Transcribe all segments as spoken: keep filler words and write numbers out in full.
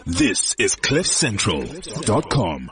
This is cliff central dot com.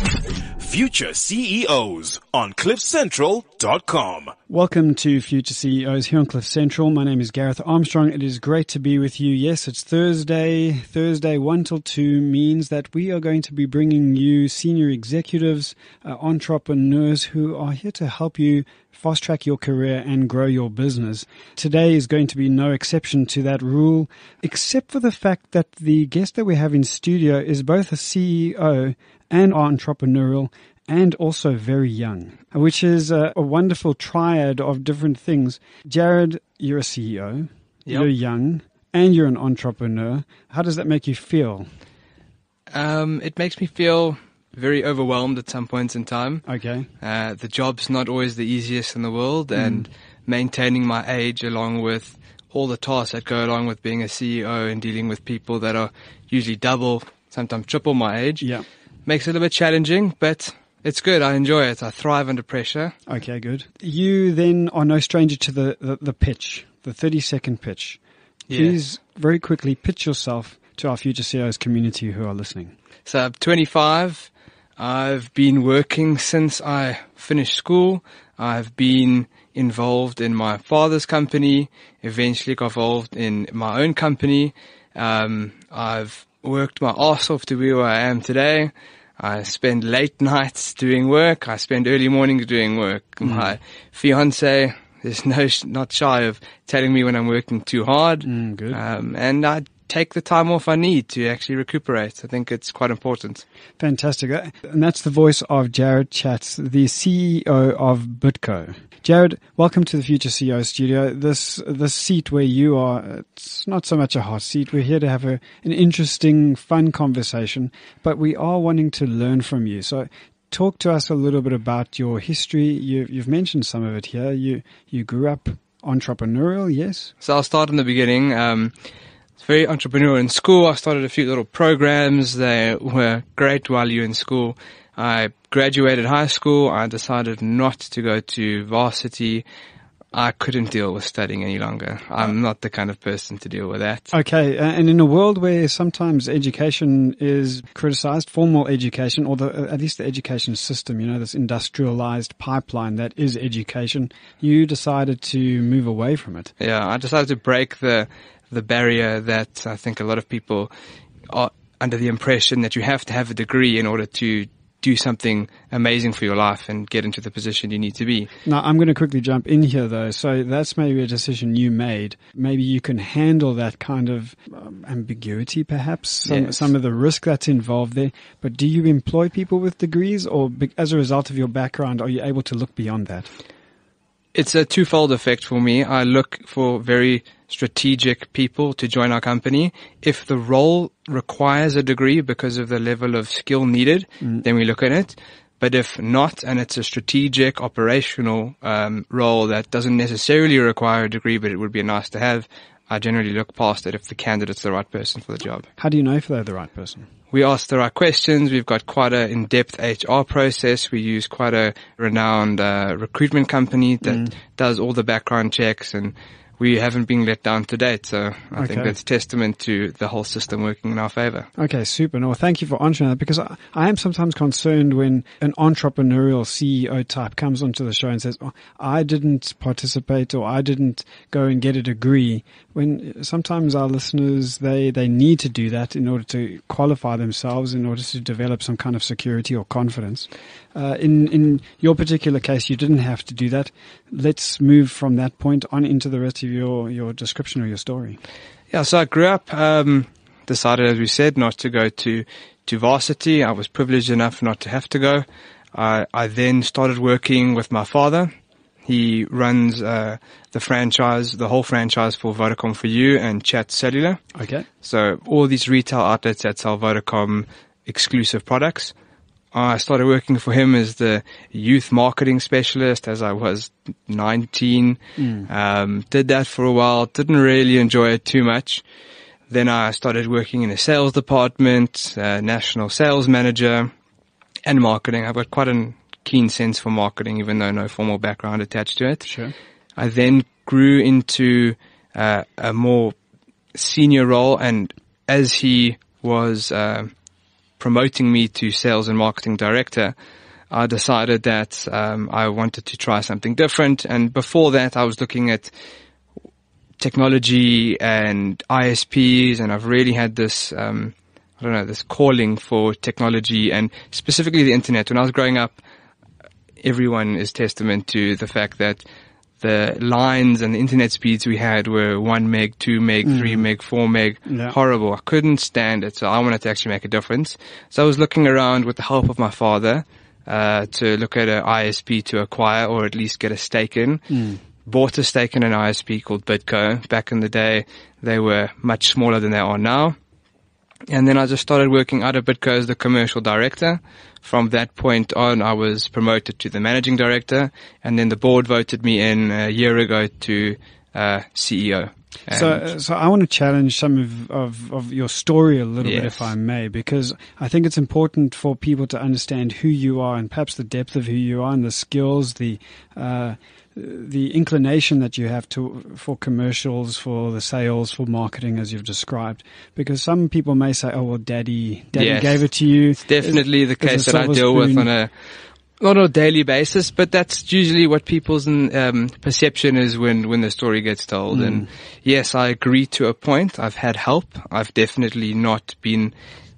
Future C E Os on cliff central dot com. Welcome to Future C E Os here on Cliff Central. My name is Gareth Armstrong. It is great to be with you. Yes, it's Thursday. Thursday one till two means that we are going to be bringing you senior executives, uh, entrepreneurs who are here to help you fast track your career and grow your business. Today is going to be no exception to that rule, except for the fact that the guest that we have in studio is both a C E O and entrepreneurial and also very young, which is a, a wonderful triad of different things. Jared, you're a C E O, yep. You're young, and you're an entrepreneur. How does that make you feel? Um, it makes me feel very overwhelmed at some points in time. Okay. Uh, the job's not always the easiest in the world, mm. and maintaining my age along with all the tasks that go along with being a C E O and dealing with people that are usually double, sometimes triple my age, yeah. makes it a little bit challenging, but it's good. I enjoy it. I thrive under pressure. Okay, good. You then are no stranger to the, the, the pitch, the thirty-second pitch. Please, yes. very quickly, pitch yourself to our Future C E Os community who are listening. So I'm twenty-five. I've been working since I finished school. I've been involved in my father's company, eventually got involved in my own company. Um, I've worked my arse off to be where I am today. I spend late nights doing work. I spend early mornings doing work. Mm. My fiance is no, not shy of telling me when I'm working too hard. Mm, good. Um, and I take the time off I need to actually recuperate. I think it's quite important. Fantastic. And that's the voice of Jared Chatz, the C E O of Bitco. Jared, welcome to the Future C E O studio. This this seat where you are, it's not so much a hot seat. We're here to have a, an interesting, fun conversation, but we are wanting to learn from you. So talk to us a little bit about your history. You, you've mentioned some of it here. You, you grew up entrepreneurial, yes? So I'll start in the beginning. Um, It's very entrepreneurial in school. I started a few little programs. They were great while you were in school. I graduated high school. I decided not to go to varsity. I couldn't deal with studying any longer. I'm not the kind of person to deal with that. Okay, and in a world where sometimes education is criticized, formal education, or the, at least the education system, you know, this industrialized pipeline that is education, you decided to move away from it. Yeah, I decided to break the the barrier that I think a lot of people are under the impression that you have to have a degree in order to do something amazing for your life and get into the position you need to be. Now, I'm going to quickly jump in here, though. So that's maybe a decision you made. Maybe you can handle that kind of um, ambiguity, perhaps, some, yes. some of the risk that's involved there. But do you employ people with degrees, or be, as a result of your background, are you able to look beyond that? It's a twofold effect for me. I look for very strategic people to join our company. If the role requires a degree because of the level of skill needed, mm. then we look at it. But if not, and it's a strategic, operational um, role that doesn't necessarily require a degree, but it would be nice to have, I generally look past it if the candidate's the right person for the job. How do you know if they're the right person? We ask the right questions. We've got quite an in-depth H R process. We use quite a renowned uh, recruitment company that mm. does all the background checks, and we haven't been let down to date. So I okay. think that's testament to the whole system working in our favor. Okay, super. No, thank you for answering that, because I, I am sometimes concerned when an entrepreneurial C E O type comes onto the show and says, oh, I didn't participate or I didn't go and get a degree, when sometimes our listeners, they, they need to do that in order to qualify themselves, in order to develop some kind of security or confidence. Uh, in, in your particular case, you didn't have to do that. Let's move from that point on into the rest of your, your description or your story. Yeah, so I grew up, um, decided, as we said, not to go to, to varsity. I was privileged enough not to have to go. I, I then started working with my father. He runs, uh, the franchise, the whole franchise for Vodacom For You and Chat Cellular. Okay. So all these retail outlets that sell Vodacom exclusive products. I started working for him as the youth marketing specialist as I was nineteen. Mm. Um, did that for a while. Didn't really enjoy it too much. Then I started working in the sales department, uh, national sales manager, and marketing. I've got quite a keen sense for marketing, even though no formal background attached to it. Sure. I then grew into uh, a more senior role, and as he was uh, promoting me to sales and marketing director, I decided that um, I wanted to try something different. And before that, I was looking at technology and I S Ps, and I've really had this, um, I don't know, this calling for technology and specifically the internet. When I was growing up, everyone is testament to the fact that the lines and the internet speeds we had were one meg, two meg, mm. three meg, four meg. Yeah. Horrible. I couldn't stand it. So I wanted to actually make a difference. So I was looking around with the help of my father, uh, to look at an I S P to acquire or at least get a stake in. Mm. Bought a stake in an I S P called Bidco. Back in the day, they were much smaller than they are now. And then I just started working out of Bidco as the commercial director. From that point on, I was promoted to the managing director, and then the board voted me in a year ago to uh, C E O. And so, so I want to challenge some of, of, of your story a little yes. bit, if I may, because I think it's important for people to understand who you are and perhaps the depth of who you are and the skills, the uh, the inclination that you have to for commercials, for the sales, for marketing, as you've described. Because some people may say, "Oh, well, Daddy, Daddy yes. gave it to you." It's definitely is, the case that I deal spoon. with on a not on a daily basis, but that's usually what people's um, perception is when when the story gets told. Mm. And yes, I agree to a point. I've had help. I've definitely not been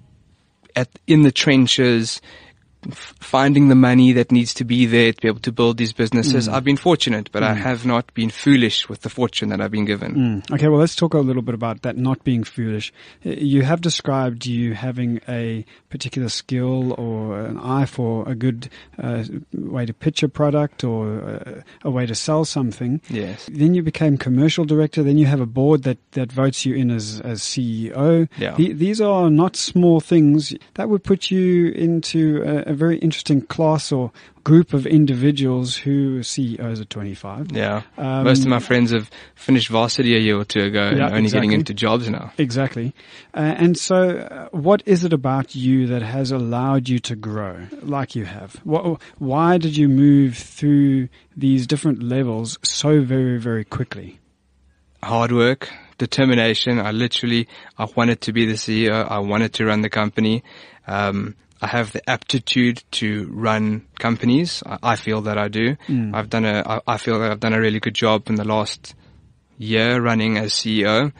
at in the trenches, finding the money that needs to be there to be able to build these businesses. Mm. I've been fortunate, but mm. I have not been foolish with the fortune that I've been given. Mm. Okay, well, let's talk a little bit about that, not being foolish. You have described you having a particular skill or an eye for a good uh, way to pitch a product or a, a way to sell something. Yes. Then you became commercial director. Then you have a board that, that votes you in as, as C E O. Yeah. The, these are not small things. That would put you into a, a very interesting class or group of individuals who are C E Os at twenty-five. Yeah. Um, Most of my friends have finished varsity a year or two ago and yeah, only exactly. getting into jobs now. Exactly. Uh, and so uh, what is it about you that has allowed you to grow like you have? What, why did you move through these different levels so very, very quickly? Hard work, determination. I literally, I wanted to be the C E O. I wanted to run the company. Um, I have the aptitude to run companies. I, I feel that I do. Mm. I've done a, I, I feel that I've done a really good job in the last year running as C E O.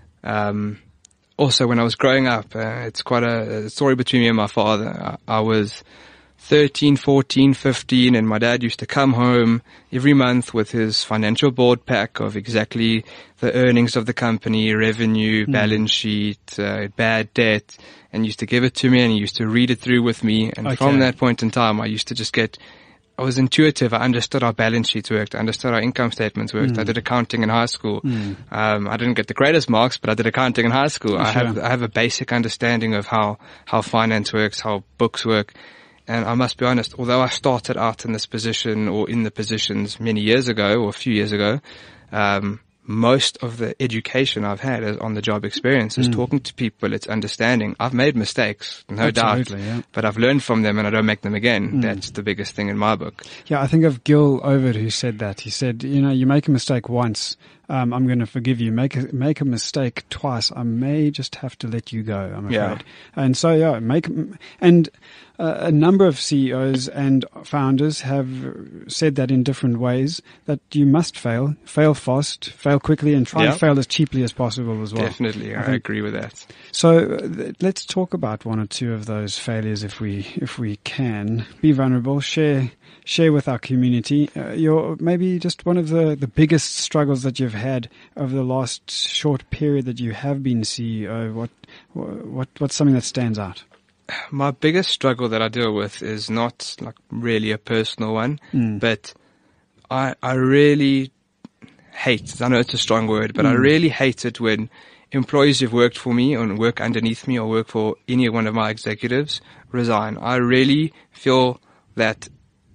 Um, also when I was growing up, uh, it's quite a, a story between me and my father. I, I was thirteen, fourteen, fifteen, and my dad used to come home every month with his financial board pack of exactly the earnings of the company, revenue, mm. balance sheet, uh, bad debt, and used to give it to me, and he used to read it through with me. And okay. from that point in time, I used to just get, I was intuitive. I understood how balance sheets worked. I understood how income statements worked. Mm. I did accounting in high school. Mm. Um, I didn't get the greatest marks, but I did accounting in high school. Sure. I have, I have a basic understanding of how, how finance works, how books work. And I must be honest, although I started out in this position or in the positions many years ago or a few years ago, um, most of the education I've had is on the job experience is mm. talking to people. It's understanding. I've made mistakes, no Absolutely, doubt, yeah. but I've learned from them and I don't make them again. Mm. That's the biggest thing in my book. Yeah, I think of Gil Overd who said that. He said, you know, you make a mistake once, um, I'm going to forgive you. Make a, make a mistake twice, I may just have to let you go, I'm afraid. Yeah. And so, yeah, make, and uh, a number of C E Os and founders have said that in different ways, that you must fail, fail fast, fail quickly, and try yeah. and fail as cheaply as possible as well. Definitely, I, I agree with that. So uh, let's talk about one or two of those failures if we, if we can. Be vulnerable, share, share with our community. Uh, your, maybe just one of the, the biggest struggles that you've had over the last short period that you have been C E O. What, what, what's something that stands out? My biggest struggle that I deal with is not like really a personal one, mm. but I, I really hate, I know it's a strong word, but mm. I really hate it when employees who've worked for me or work underneath me or work for any one of my executives resign. I really feel that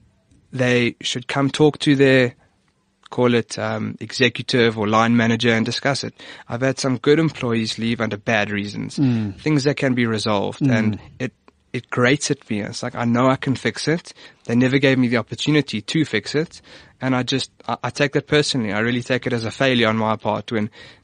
they should come talk to their, call it um, executive or line manager and discuss it. I've had some good employees leave under bad reasons, mm. things that can be resolved, mm. and it it grates at me. It's like I know I can fix it. They never gave me the opportunity to fix it, and I just I, I take that personally. I really take it as a failure on my part when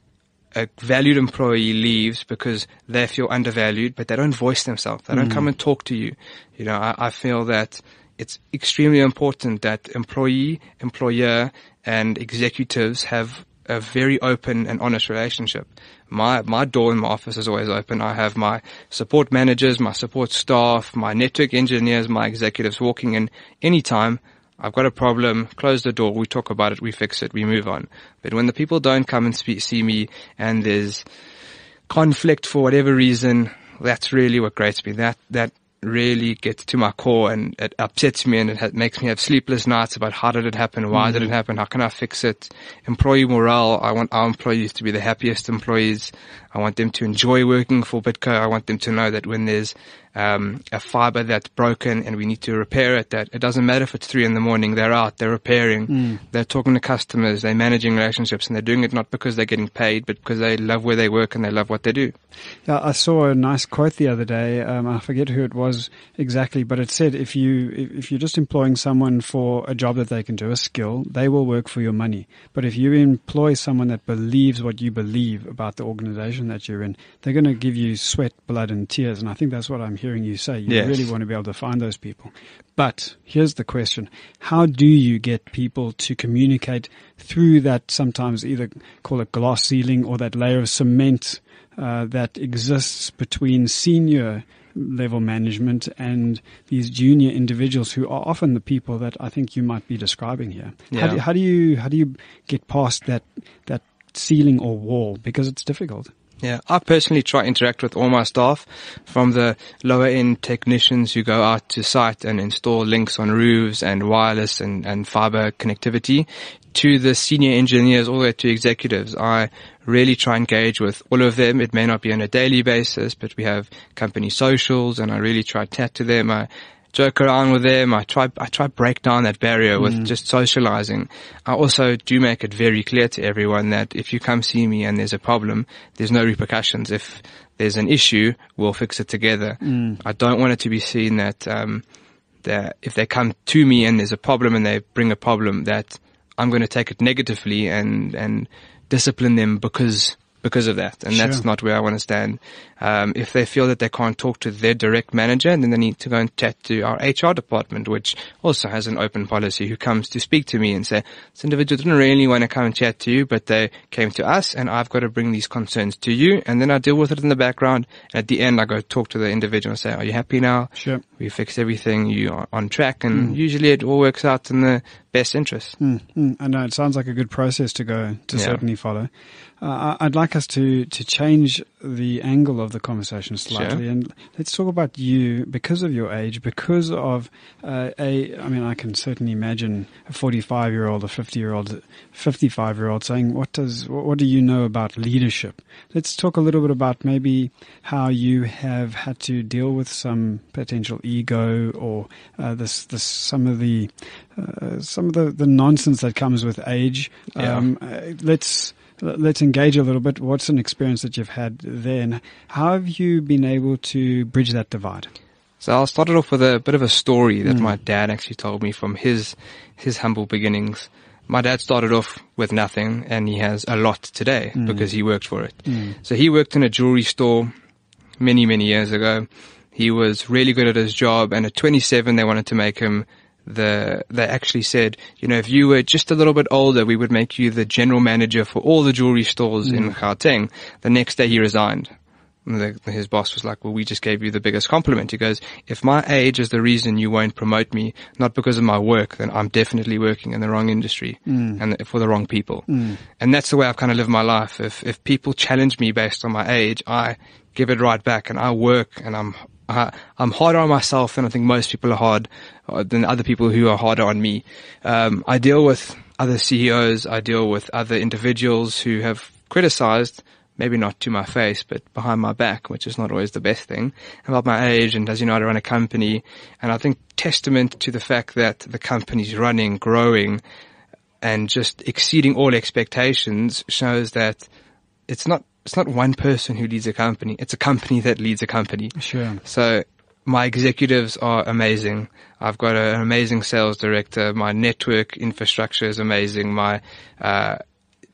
a valued employee leaves because they feel undervalued, but they don't voice themselves. They don't Mm. come and talk to you. You know, I, I feel that it's extremely important that employee, employer, and executives have a very open and honest relationship. My, my door in my office is always open. I have my support managers, my support staff, my network engineers, my executives walking in anytime. I've got a problem, close the door, we talk about it, we fix it, we move on. But when the people don't come and speak, see me and there's conflict for whatever reason, that's really what grates me. That, that really gets to my core and it upsets me and it ha- makes me have sleepless nights about how did it happen, why mm-hmm. did it happen, how can I fix it. Employee morale, I want our employees to be the happiest employees. I want them to enjoy working for Bitco. I want them to know that when there's um a fiber that's broken and we need to repair it, that it doesn't matter if it's three in the morning, they're out, they're repairing, mm. they're talking to customers, they're managing relationships, and they're doing it not because they're getting paid, but because they love where they work and they love what they do. Yeah, I saw a nice quote the other day. Um, I forget who it was exactly, but it said if you if you're just employing someone for a job that they can do, a skill, they will work for your money. But if you employ someone that believes what you believe about the organization that you're in, they're going to give you sweat, blood, and tears. And I think that's what I'm hearing you say. You yes. really want to be able to find those people. But here's the question. How do you get people to communicate through that sometimes either call it glass ceiling or that layer of cement uh, that exists between senior level management and these junior individuals who are often the people that I think you might be describing here? Yeah. How, do, how do you how do you get past that that ceiling or wall? Because it's difficult. Yeah, I personally try to interact with all my staff, from the lower end technicians who go out to site and install links on roofs and wireless and, and fiber connectivity, to the senior engineers all the way to executives. I really try and engage with all of them. It may not be on a daily basis, but we have company socials and I really try to chat to them. I joke around with them. I try, I try to break down that barrier with mm. just socializing. I also do make it very clear to everyone that if you come see me and there's a problem, there's no repercussions. If there's an issue, we'll fix it together. Mm. I don't want it to be seen that, um, that if they come to me and there's a problem and they bring a problem, that I'm going to take it negatively and, and discipline them because because of that. And sure. that's not where I want to stand. Um, if they feel that they can't talk to their direct manager, then they need to go and chat to our H R department, which also has an open policy, who comes to speak to me and say, this individual didn't really want to come and chat to you, but they came to us and I've got to bring these concerns to you. And then I deal with it in the background. And at the end, I go talk to the individual and say, are you happy now? Sure. We fixed everything. You are on track. And mm. usually it all works out in the best interest. Mm, mm. I know it sounds like a good process to go to yeah. certainly follow. Uh, I'd like us to, to change the angle of the conversation slightly, sure. and let's talk about you because of your age, because of uh, a. I mean, I can certainly imagine a forty-five-year-old, a fifty-year-old, fifty-five-year-old saying, "What does? What do you know about leadership?" Let's talk a little bit about maybe how you have had to deal with some potential ego or uh, this, this some of the uh, some of the, the nonsense that comes with age. Yeah. Um, uh, let's. Let's engage a little bit. What's an experience that you've had there, and how have you been able to bridge that divide? So I'll start it off with a bit of a story that mm. my dad actually told me from his his humble beginnings. My dad started off with nothing, and he has a lot today mm. because he worked for it. Mm. So he worked in a jewelry store many, many years ago. He was really good at his job, and at twenty-seven, they wanted to make him The, they actually said, you know, if you were just a little bit older, we would make you the general manager for all the jewelry stores mm. in Gauteng. The next day he resigned. And the, his boss was like, well, we just gave you the biggest compliment. He goes, if my age is the reason you won't promote me, not because of my work, then I'm definitely working in the wrong industry mm. and for the wrong people. Mm. And that's the way I've kind of lived my life. If, if people challenge me based on my age, I give it right back and I work and I'm I, I'm harder on myself than I think most people are hard, uh, than other people who are harder on me. Um, I deal with other C E Os. I deal with other individuals who have criticized, maybe not to my face, but behind my back, which is not always the best thing, about my age and does he know how to run a company. And I think testament to the fact that the company's running, growing, and just exceeding all expectations shows that it's not It's not one person who leads a company. It's a company that leads a company. Sure. So my executives are amazing. I've got a, an amazing sales director. My network infrastructure is amazing. My uh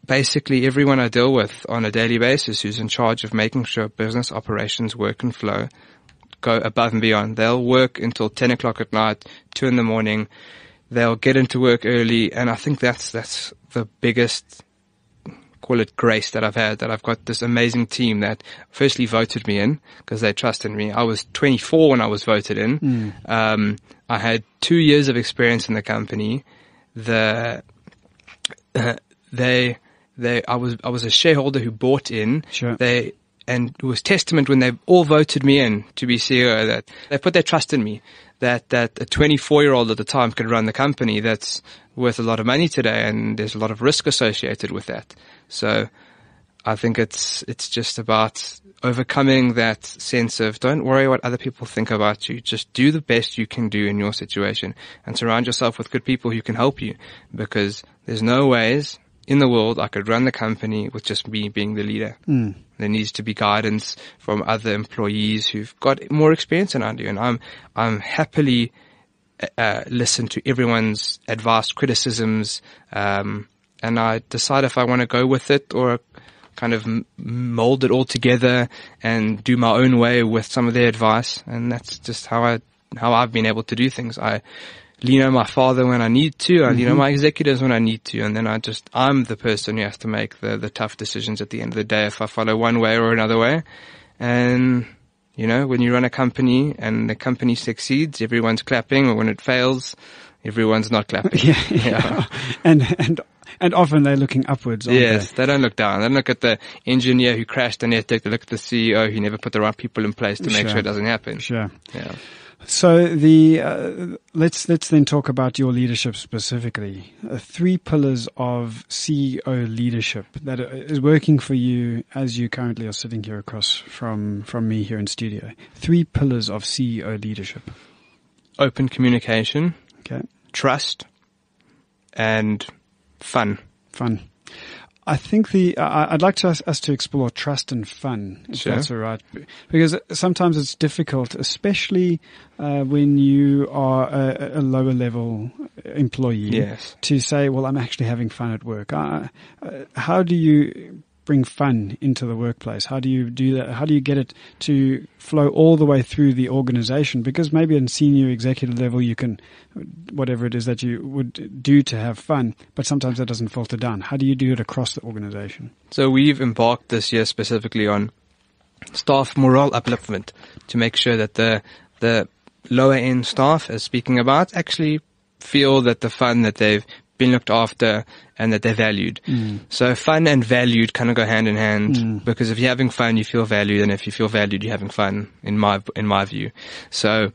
basically everyone I deal with on a daily basis who's in charge of making sure business operations work and flow go above and beyond. They'll work until ten o'clock at night, two in the morning. They'll get into work early. And I think that's, that's the biggest, call it grace that I've had, that I've got this amazing team that firstly voted me in because they trusted me. I was twenty-four when I was voted in. Mm. Um, I had two years of experience in the company. The, uh, they, they, I was, I was a shareholder who bought in. Sure. They, and it was testament when they all voted me in to be C E O that they put their trust in me, that, that a twenty-four year old at the time could run the company that's worth a lot of money today. And there's a lot of risk associated with that. So I think it's, it's just about overcoming that sense of don't worry what other people think about you. Just do the best you can do in your situation and surround yourself with good people who can help you, because there's no ways in the world I could run the company with just me being the leader. Mm. There needs to be guidance from other employees who've got more experience than I do. And I'm, I'm happily, uh, listen to everyone's advice, criticisms, um, and I decide if I want to go with it or kind of mold it all together and do my own way with some of their advice. And that's just how I, how I've been able to do things. I lean on my father when I need to. I mm-hmm. lean on my executives when I need to. And then I just, I'm the person who has to make the, the tough decisions at the end of the day if I follow one way or another way. And, you know, when you run a company and the company succeeds, everyone's clapping, or when it fails, everyone's not clapping. Yeah. yeah. yeah. And, and, And often they're looking upwards. Aren't yes, they? they don't look down. They don't look at the engineer who crashed the network. They look at the C E O who never put the right people in place to make sure. sure it doesn't happen. Sure. Yeah. So the uh, let's let's then talk about your leadership specifically. Uh, three pillars of C E O leadership that is working for you as you currently are sitting here across from from me here in studio. Three pillars of C E O leadership: open communication, okay, trust, and fun. Fun. I think the, uh, I'd like to us, us to explore trust and fun, if sure. that's all right. Because sometimes it's difficult, especially, uh, when you are a, a lower level employee, yes. to say, well, I'm actually having fun at work. Uh, uh, how do you bring fun into the workplace? How do you do that? How do you get it to flow all the way through the organization? Because maybe in senior executive level, you can, whatever it is that you would do to have fun, but sometimes that doesn't filter down. How do you do it across the organization? So we've embarked this year specifically on staff morale upliftment to make sure that the, the lower end staff, as speaking about, actually feel that the fun that they've been looked after and that they're valued. Mm. So fun and valued kind of go hand in hand, mm. because if you're having fun, you feel valued, and if you feel valued, you're having fun, in my, in my view. So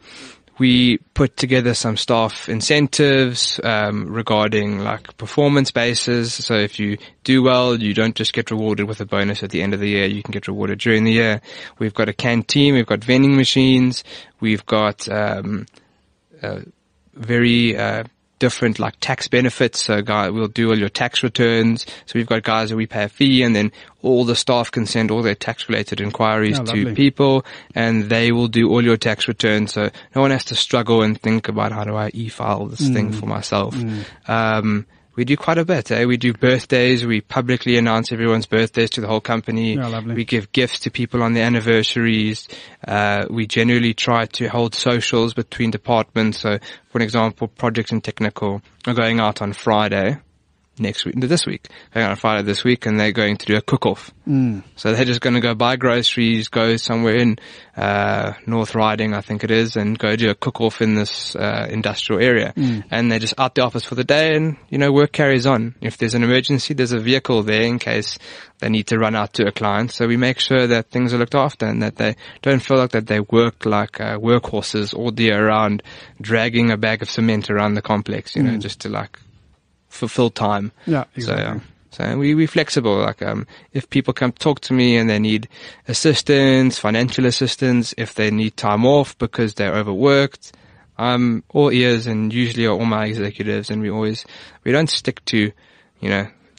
we put together some staff incentives, um, regarding like performance bases. So if you do well, you don't just get rewarded with a bonus at the end of the year. You can get rewarded during the year. We've got a canteen. We've got vending machines. We've got, um, uh, very, uh, different like tax benefits. So guy, we'll do all your tax returns. So we've got guys that we pay a fee, and then all the staff can send all their tax related inquiries oh, to lovely. people, and they will do all your tax returns. So no one has to struggle and think about how do I e-file this mm. thing for myself. Mm. Um, we do quite a bit, eh? We do birthdays. We publicly announce everyone's birthdays to the whole company. Oh, we give gifts to people on their anniversaries. Uh, we generally try to hold socials between departments. So, for an example, project and technical are going out on Friday next week, this week, going out on Friday this week, and they're going to do a cook-off. Mm. So they're just going to go buy groceries, go somewhere in, uh, North Riding, I think it is, and go do a cook-off in this, uh, industrial area. Mm. And they're just out the office for the day, and, you know, work carries on. If there's an emergency, there's a vehicle there in case they need to run out to a client. So we make sure that things are looked after and that they don't feel like that they work like, uh, workhorses all day around, dragging a bag of cement around the complex, you know, mm. just to like, fulfill time. Yeah, exactly. So, so we, we're flexible. Like, um, if people come talk to me and they need assistance, financial assistance, if they need time off because they're overworked, I'm all ears, and usually are all my executives, and we always, we don't stick to, you know,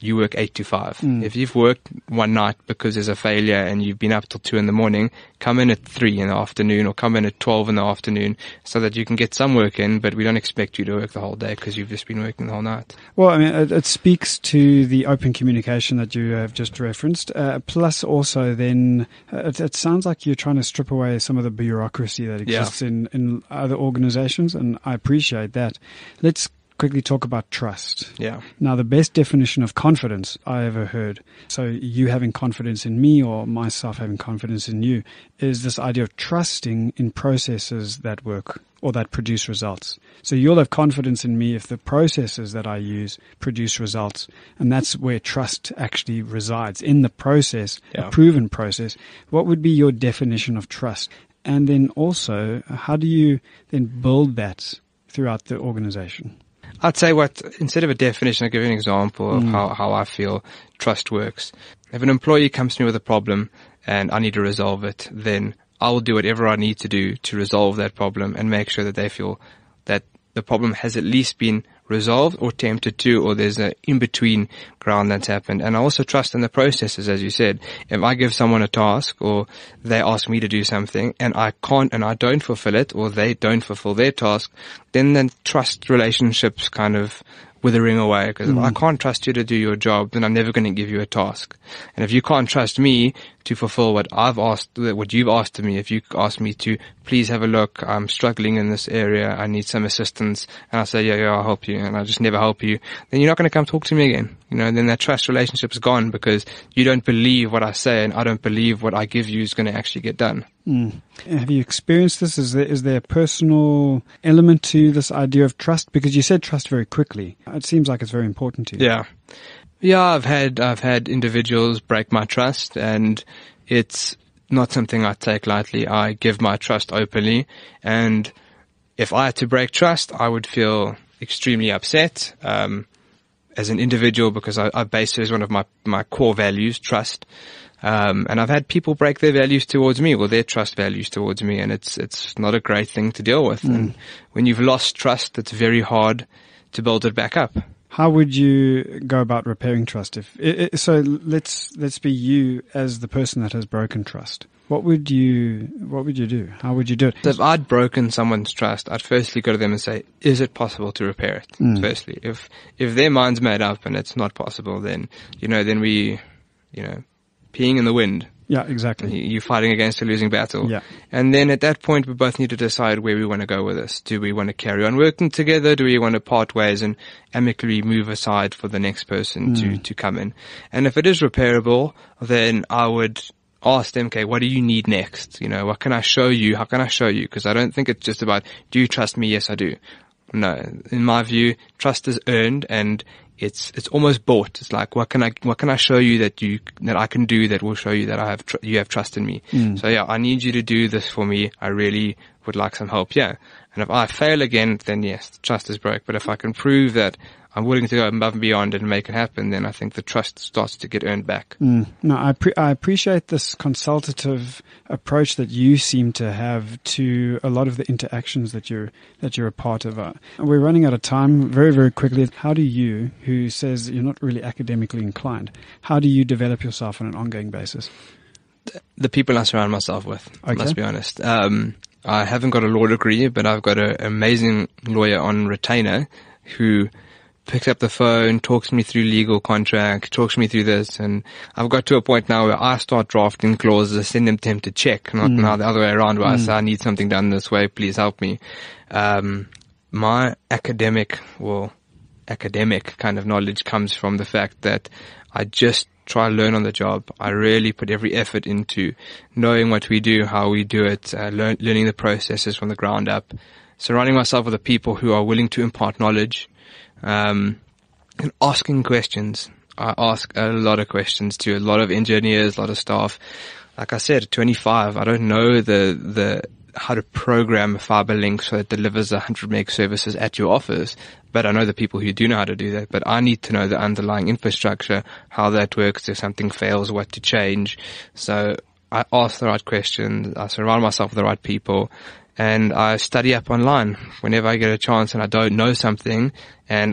you work eight to five. Mm. If you've worked one night because there's a failure and you've been up till two in the morning, come in at three in the afternoon or come in at twelve in the afternoon so that you can get some work in, but we don't expect you to work the whole day because you've just been working the whole night. Well, I mean, it, it speaks to the open communication that you have just referenced. Uh, plus also then, uh, it, it sounds like you're trying to strip away some of the bureaucracy that exists Yeah. in, in other organizations, and I appreciate that. Let's quickly talk about trust. Yeah. Now, the best definition of confidence I ever heard, so you having confidence in me or myself having confidence in you, is this idea of trusting in processes that work or that produce results. So you'll have confidence in me if the processes that I use produce results. And that's where trust actually resides, in the process, Yeah. a proven process. What would be your definition of trust? And then also, how do you then build that throughout the organization? I'd say what, instead of a definition, I'll give you an example of Mm. how, how I feel trust works. If an employee comes to me with a problem and I need to resolve it, then I will do whatever I need to do to resolve that problem and make sure that they feel that the problem has at least been resolved or attempted to, or there's an in-between ground that's happened. And I also trust in the processes, as you said. If I give someone a task or they ask me to do something and I can't and I don't fulfill it, or they don't fulfill their task, then the trust relationships kind of withering away, because if I can't trust you to do your job, then I'm never going to give you a task. And if you can't trust me to fulfill what I've asked, what you've asked of me, if you ask me to please have a look, I'm struggling in this area, I need some assistance, and I say, yeah, yeah, I'll help you, and I just never help you, then you're not going to come talk to me again. You know, then that trust relationship is gone because you don't believe what I say and I don't believe what I give you is going to actually get done. Mm. Have you experienced this? Is there, is there a personal element to this idea of trust? Because you said trust very quickly. It seems like it's very important to you. Yeah. Yeah, I've had, I've had individuals break my trust, and it's not something I take lightly. I give my trust openly, and if I had to break trust, I would feel extremely upset, um, as an individual, because I, I base it as one of my, my core values, trust. Um, and I've had people break their values towards me, or their trust values towards me, and it's, it's not a great thing to deal with. Mm. And when you've lost trust, it's very hard to build it back up. How would you go about repairing trust? If it, so, let's let's be you as the person that has broken trust. What would you What would you do? How would you do it? So if I'd broken someone's trust, I'd firstly go to them and say, "Is it possible to repair it?" Mm. Firstly, if if their mind's made up and it's not possible, then you know, then we, you know, peeing in the wind. Yeah, exactly. You're fighting against a losing battle. Yeah. And then at that point, we both need to decide where we want to go with this. Do we want to carry on working together? Do we want to part ways and amicably move aside for the next person mm. to, to come in? And if it is repairable, then I would ask them, okay, what do you need next? You know, what can I show you? How can I show you? Because I don't think it's just about, do you trust me? Yes, I do. No, in my view, trust is earned, and it's it's almost bought. It's like, what can I what can I show you that you that I can do that will show you that I have tr- you have trust in me. Mm. So yeah, I need you to do this for me. I really would like some help. Yeah, and if I fail again, then yes, trust is broke. But if I can prove that I'm willing to go above and beyond and make it happen, then I think the trust starts to get earned back. Mm. No, I pre- I appreciate this consultative approach that you seem to have to a lot of the interactions that you're that you're a part of. Uh, we're running out of time very, very quickly. How do you, who says you're not really academically inclined, how do you develop yourself on an ongoing basis? The people I surround myself with, okay. I must be honest. Um, I haven't got a law degree, but I've got an amazing lawyer on retainer who picks up the phone, talks me through legal contracts, talks me through this, and I've got to a point now where I start drafting clauses, send them to him to check, not mm. now the other way around where mm. I say, I need something done this way, please help me. Um, my academic, well, academic kind of knowledge comes from the fact that I just try to learn on the job. I really put every effort into knowing what we do, how we do it, uh, learn, learning the processes from the ground up, surrounding myself with the people who are willing to impart knowledge, Um, and asking questions. I ask a lot of questions to a lot of engineers, a lot of staff. Like I said, at twenty-five, I don't know the, the, how to program a fiber link so it delivers one hundred meg services at your office. But I know the people who do know how to do that. But I need to know the underlying infrastructure, how that works, if something fails, what to change. So I ask the right questions. I surround myself with the right people. And I study up online whenever I get a chance and I don't know something and I'm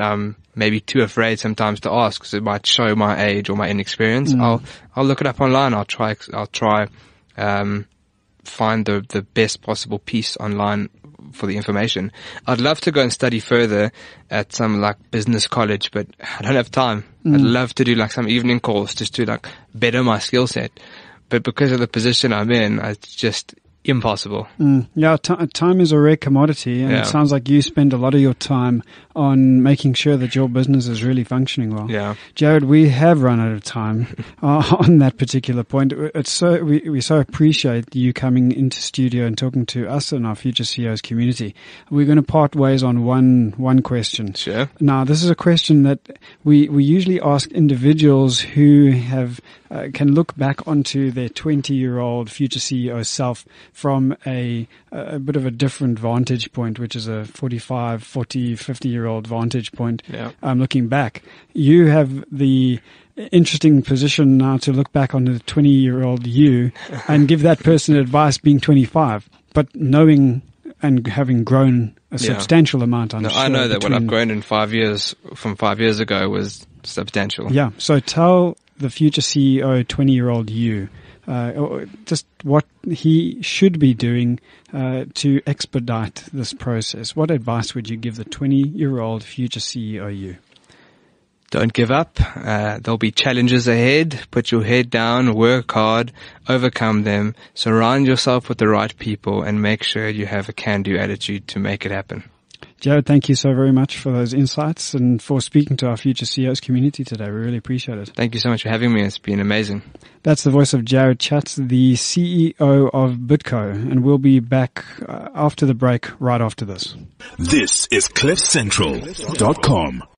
maybe too afraid sometimes to ask because it might show my age or my inexperience, mm. I'll I'll look it up online. I'll try I'll try um, find the the best possible piece online for the information. I'd love to go and study further at some like business college, but I don't have time. Mm. I'd love to do like some evening course just to like better my skill set, but because of the position I'm in, it's just impossible. Mm. Yeah, t- time is a rare commodity, and yeah. It sounds like you spend a lot of your time on making sure that your business is really functioning well. Yeah, Jared, we have run out of time uh, on that particular point. It's so we we so appreciate you coming into studio and talking to us and our Future C E Os community. We're going to part ways on one one question. Sure. Now, this is a question that we we usually ask individuals who have uh, can look back onto their twenty-year-old Future C E O self from a, a bit of a different vantage point, which is a forty-five, forty, fifty-year-old vantage point. Yeah. Um, looking back, you have the interesting position now to look back on the twenty-year-old you and give that person advice being twenty-five, but knowing and having grown a yeah. substantial amount. I'm no, sure, I know that between, what I've grown in five years from five years ago was substantial. Yeah. So tell the Future C E O twenty-year-old you Uh, just what he should be doing uh, to expedite this process. What advice would you give the twenty-year-old Future C E O you? Don't give up. Uh, there'll be challenges ahead. Put your head down, work hard, overcome them, surround yourself with the right people, and make sure you have a can-do attitude to make it happen. Jared, thank you so very much for those insights and for speaking to our Future C E Os community today. We really appreciate it. Thank you so much for having me. It's been amazing. That's the voice of Jared Chatz, the C E O of Bidco, and we'll be back uh, after the break, right after this. This is cliff central dot com.